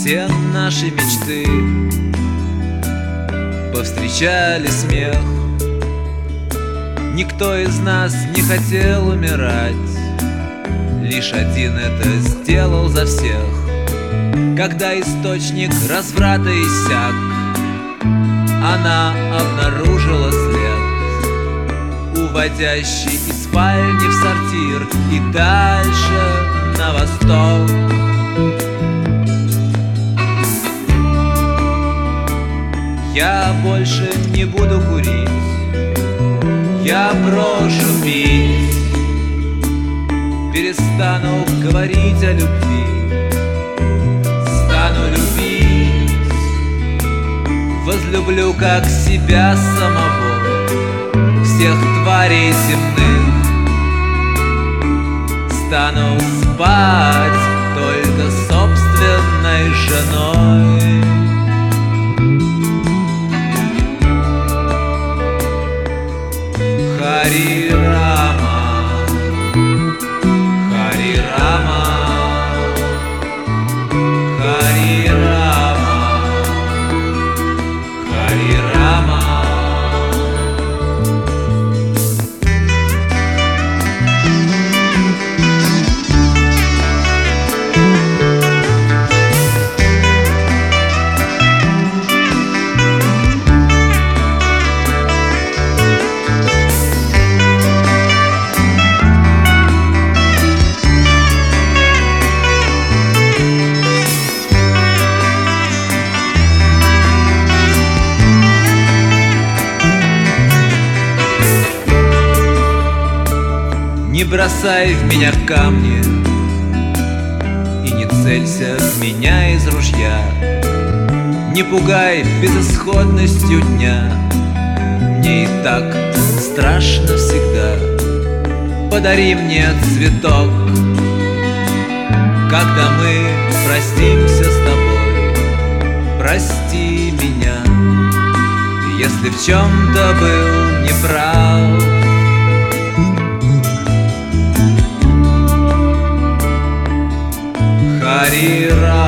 все наши мечты повстречали смех. Никто из нас не хотел умирать, лишь один это сделал за всех. Когда источник разврата иссяк, она обнаружила след, уводящий из спальни в сортир и дальше на восток. Я больше не буду курить, я брошу пить, перестану говорить о любви, стану любить, возлюблю как себя самого, всех тварей земных, стану спать только собственной женой. Хари Рама, Хари Рама, Хари Рама, Хари Рама. Не бросай в меня камни и не целься в меня из ружья. Не пугай безысходностью дня, мне и так страшно всегда. Подари мне цветок, когда мы простимся с тобой. Прости меня, если в чем-то был неправ. Хари Рама.